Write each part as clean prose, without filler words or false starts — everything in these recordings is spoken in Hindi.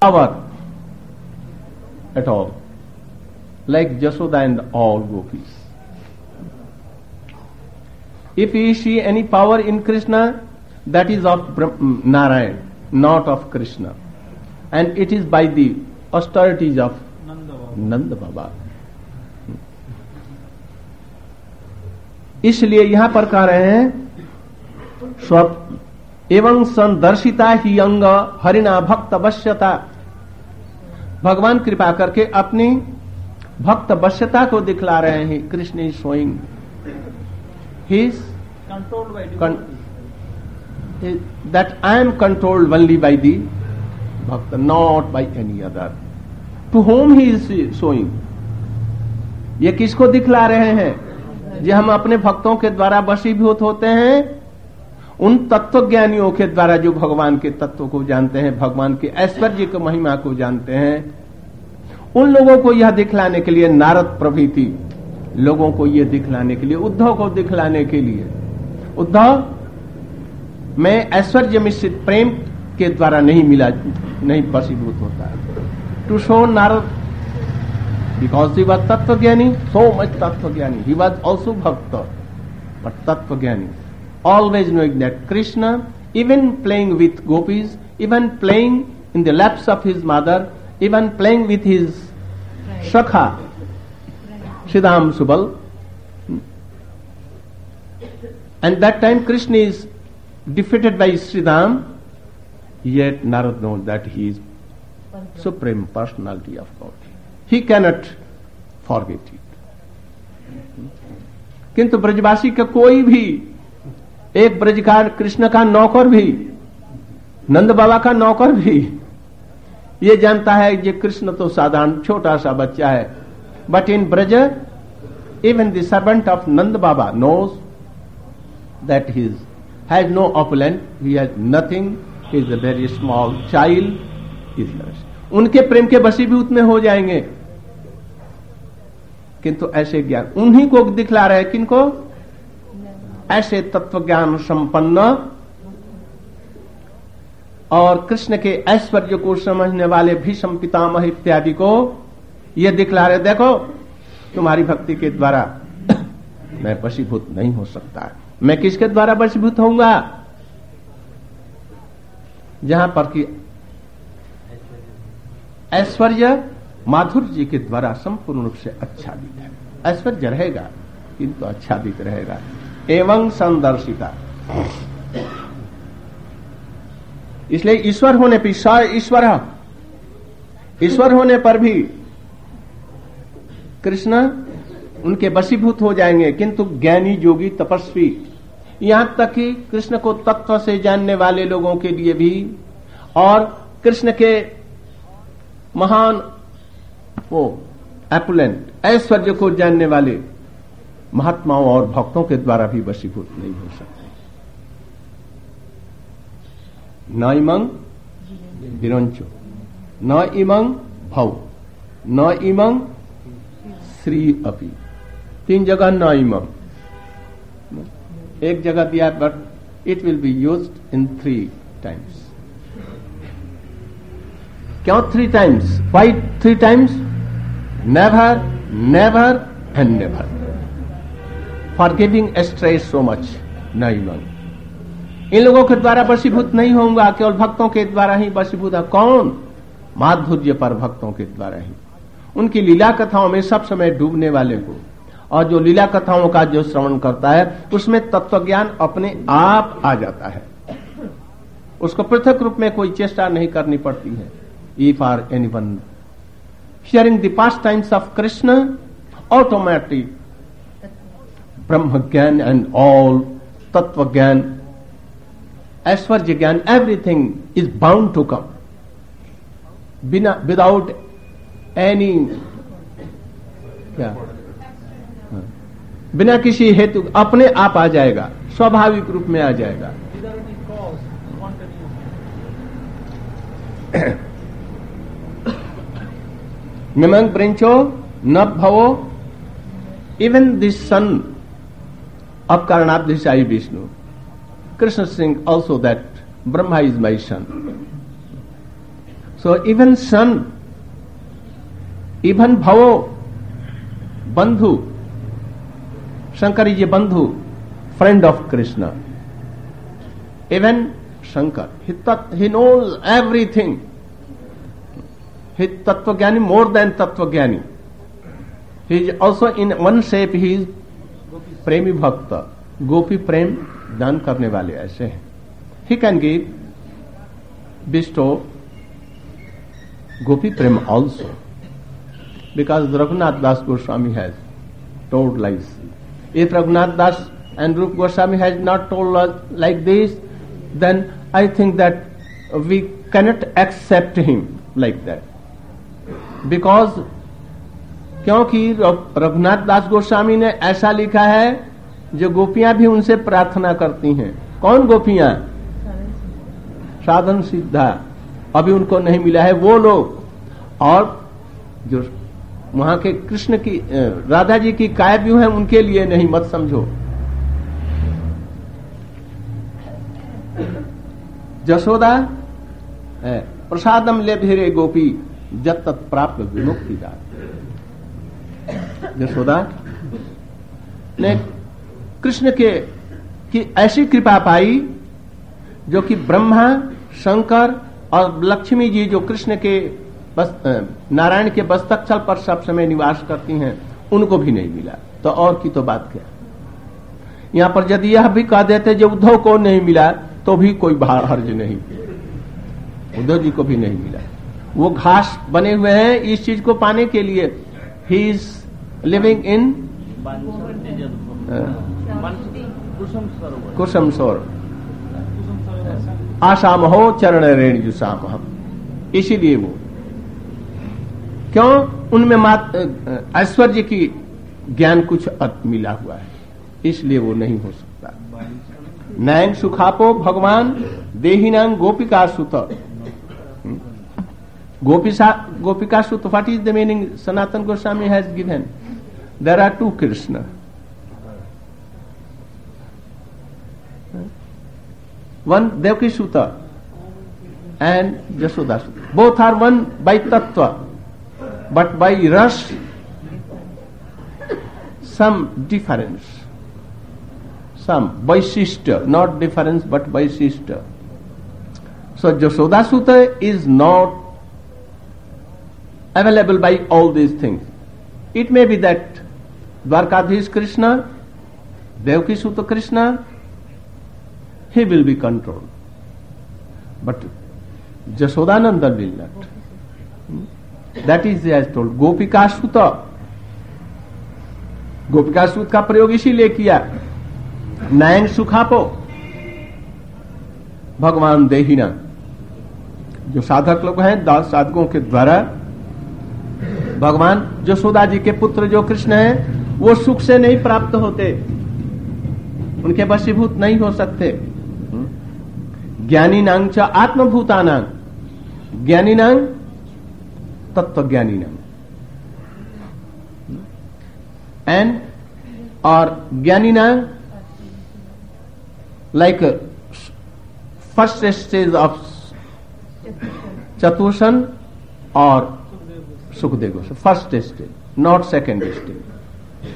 power at all, like Jasoda and all gopis. If we see any power in Krishna, that is of Narayan, not of Krishna, and it is by the austerities of Nanda Baba. इसलिए यहां पर कह रहे हैं स्व एवं संदर्शिता ही अंग हरिना भक्त वश्यता, भगवान कृपा करके अपनी भक्त वश्यता को दिखला रहे हैं. Krishna is showing his that I am controlled only by the bhakta, not by any other. To whom he is showing? ये किसको दिखला रहे हैं? जो हम अपने भक्तों के द्वारा वशीभूत होते हैं, उन तत्वज्ञानियों के द्वारा जो भगवान के तत्व को जानते हैं, भगवान के ऐश्वर्य की महिमा को जानते हैं, उन लोगों को यह दिखलाने के लिए, नारद प्रभृति लोगों को यह दिखलाने के लिए, उद्धव को दिखलाने के लिए, उद्धव मैं ऐश्वर्य मिश्रित प्रेम के द्वारा नहीं वशीभूत होता है. To show Narad, because he was तत्वज्ञानी, सो मच तत्वज्ञानी, ही वॉज ऑल्सो भक्त, बट तत्वज्ञानी, always knowing that Krishna, even playing with gopis, even playing in the laps of his mother, even playing with his Shakha, Siddham Subal, and that time Krishna is defeated by Sridham, yet Narad knows that he is supreme personality of God. He cannot forget it. किंतु ब्रजवासी का कोई भी एक ब्रज का कृष्ण का नौकर भी, नंद बाबा का नौकर भी ये जानता है कि कृष्ण तो साधारण छोटा सा बच्चा है, but in Braj even the servant of Nand Baba knows that he has no opulent, he has nothing, he is a very small child. उनके प्रेम के वशीभूत में हो जाएंगे. किंतु ऐसे ज्ञान उन्हीं को दिखला रहे, किनको? ऐसे तत्वज्ञान संपन्न और कृष्ण के ऐश्वर्य को समझने वाले भीष्म पितामह इत्यादि को ये दिखला रहे, देखो तुम्हारी भक्ति के द्वारा मैं वशीभूत नहीं हो सकता. मैं किसके द्वारा वशीभूत होऊंगा? जहां पर कि ऐश्वर्य माधुर्य जी के द्वारा संपूर्ण रूप से आच्छादित है. ऐश्वर्य रहेगा किंतु आच्छादित रहेगा. एवं संदर्शिता, इसलिए ईश्वर होने पर ईश्वर होने पर भी कृष्ण उनके वशीभूत हो जाएंगे. किंतु ज्ञानी योगी तपस्वी, यहां तक कि कृष्ण को तत्व से जानने वाले लोगों के लिए भी और कृष्ण के महान वो एपुलेंट ऐश्वर्य को जानने वाले महात्माओं और भक्तों के द्वारा भी वशीभूत नहीं हो सकते. न इमं विरंचो, न इमं भव, न इमं श्री अपि. 3 जगह न इमं, एक जगह दिया, but it will be used in 3 times. क्यों 3 times? Why 3 times? Never, never and never. Forgiving astray so much, नहीं. इन लोगों के द्वारा वशीभूत नहीं होऊंगा, केवल भक्तों के द्वारा ही वशीभूत है. कौन? माधुर्य पर भक्तों के द्वारा ही. उनकी लीला कथाओं में सब समय डूबने वाले को, और जो लीला कथाओं का जो श्रवण करता है उसमें तत्वज्ञान अपने आप आ जाता है. उसको पृथक रूप में कोई चेष्टा नहीं करनी पड़ती है. If or anyone hearing the pastimes of Krishna, automatically Brahma Gyan and all Tattva Gyan, Aishwarya Gyan, everything is bound to come without any बिना किसी हेतु अपने आप आ जाएगा, स्वाभाविक रूप में आ जाएगा. Mimang Brincho, Nab Bhavo, even the son of Karanadhisai Vishnu, Krishna sings also that Brahma is my son. So even son, even Bhavo, Bandhu, Shankar is a Bandhu, friend of Krishna. Even Shankar, he knows everything. He is Tattvajnani more than Tattvajnani. He is also in one shape, he is Premi Bhakta. Gopi Prem दान करने वाले ऐसे हैं. He can give, bestow Gopi Prem also. Because Raghunath Das Goswami has told like this. If Raghunath Das and Rupa Goswami has not told us like this, then I think that we cannot accept him like that. Because क्योंकि रघुनाथ दास गोस्वामी ने ऐसा लिखा है जो गोपियां भी उनसे प्रार्थना करती हैं. कौन गोपियां? साधन सिद्धा. अभी उनको नहीं मिला है वो लोग. और जो वहां के कृष्ण की राधा जी की काव्य है उनके लिए नहीं, मत समझो. जसोदा प्रसादम ले धीरे गोपी जब तत् प्राप्त विमुक्ति दार. यशोदा ने कृष्ण की ऐसी कृपा पाई जो कि ब्रह्मा, शंकर और लक्ष्मी जी जो कृष्ण के नारायण के बस्तकछल पर सब समय निवास करती हैं, उनको भी नहीं मिला. तो और की तो बात क्या. यहाँ पर यदि यह भी कह देते जो उद्धव को नहीं मिला तो भी कोई हर्ज नहीं. उद्धव जी को भी नहीं मिला. वो घास बने हुए हैं इस चीज को पाने के लिए. ही इज लिविंग इन कुसुम सरोवर. आसाम हो चरण रेणु साम हम. इसीलिए वो क्यों उनमें ऐश्वर्य की ज्ञान कुछ मिला हुआ है, इसलिए वो नहीं हो सकता. नयन सुखापो भगवान देहिनांग गोपिका सुत. गोपिका सुत, what is the meaning? Sanatana Goswami has given. There are two Krishna. One Devaki Suta and Jashoda Suta. Both are one by Tattva, but by Ras some difference. Some Vaishishta, not difference but Vaishishta. So Jashoda Suta is not available by all these things. It may be that Dwarkadhish Krishna, Devaki Suta Krishna, he will be controlled. But Jashodananda will not. That is as told. Gopika Suta. Gopika Suta का प्रयोग इसीलिए किया. नयन सुखापो भगवान देहिना. जो साधक लोग हैं, 10 साधकों के द्वारा भगवान यशोदा जी के पुत्र जो कृष्ण हैं, वो सुख से नहीं प्राप्त होते, उनके वशीभूत नहीं हो सकते. ज्ञानी नांग च आत्मभूतानां, ज्ञानी नांग तत्व ज्ञानी नांग. एंड और ज्ञानी नांग like first stage of Chatushan or Sukadeva Goswami. First stage, not second stage.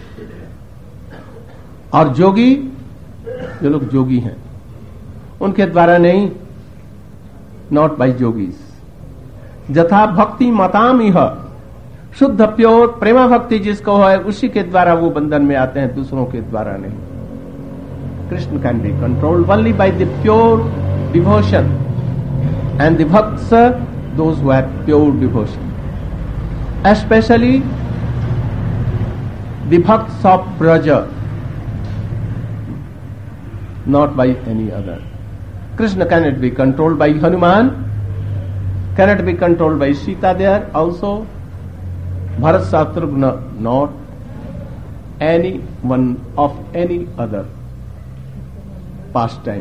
और जोगी, जो लोग जोगी हैं, उनके द्वारा नहीं, not by yogis. जथा भक्ति मताम इह, शुद्ध प्योर प्रेमा भक्ति जिसको है उसी के द्वारा वो बंधन में आते हैं, दूसरों के द्वारा नहीं. Krishna can be controlled only by the pure devotion, and the bhakts, those who have pure devotion, especially the bhakts of Braja, not by any other. Krishna cannot be controlled by Hanuman, cannot be controlled by Sita there also, Bharat Shatrugna, not any one of any other past time.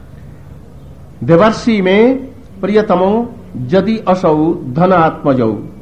देवर्षि में प्रियतमो यदि असौ धनात्मजौ